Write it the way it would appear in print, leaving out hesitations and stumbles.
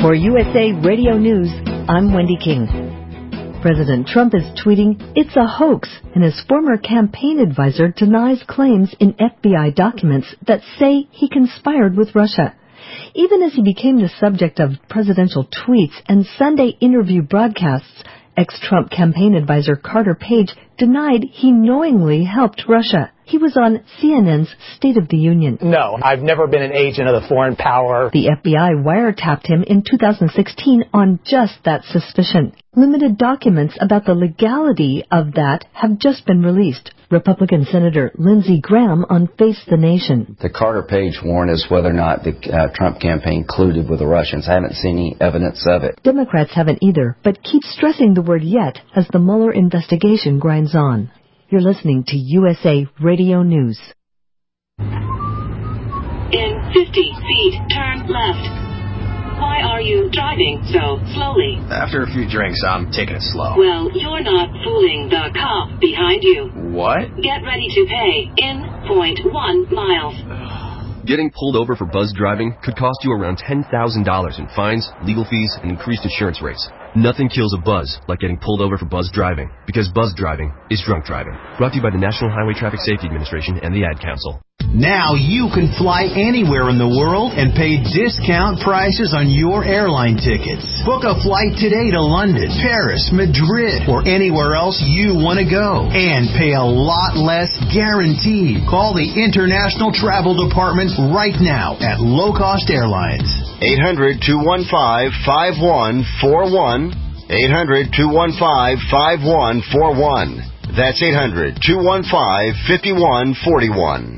For USA Radio News, I'm Wendy King. President Trump is tweeting, "It's a hoax," and his former campaign advisor denies claims in FBI documents that say he conspired with Russia. Even as he became the subject of presidential tweets and Sunday interview broadcasts, ex-Trump campaign advisor Carter Page denied he knowingly helped Russia. He was on CNN's State of the Union. No, I've never been an agent of the foreign power. The FBI wiretapped him in 2016 on just that suspicion. Limited documents about the legality of that have just been released. Republican Senator Lindsey Graham on Face the Nation. The Carter Page warrant is whether or not the Trump campaign colluded with the Russians. I haven't seen any evidence of it. Democrats haven't either, but keep stressing the word yet as the Mueller investigation grinds on. You're listening to USA Radio News. In 50 feet, turn left. Why are you driving so slowly? After a few drinks, I'm taking it slow. Well, you're not fooling the cop behind you. What? Get ready to pay in 0.1 miles. Getting pulled over for buzz driving could cost you around $10,000 in fines, legal fees, and increased insurance rates. Nothing kills a buzz like getting pulled over for buzz driving, because buzz driving is drunk driving. Brought to you by the National Highway Traffic Safety Administration and the Ad Council. Now you can fly anywhere in the world and pay discount prices on your airline tickets. Book a flight today to London, Paris, Madrid, or anywhere else you want to go. And pay a lot less guaranteed. Call the International Travel Department right now at Low Cost Airlines. 800-215-5141. 800-215-5141. That's 800-215-5141.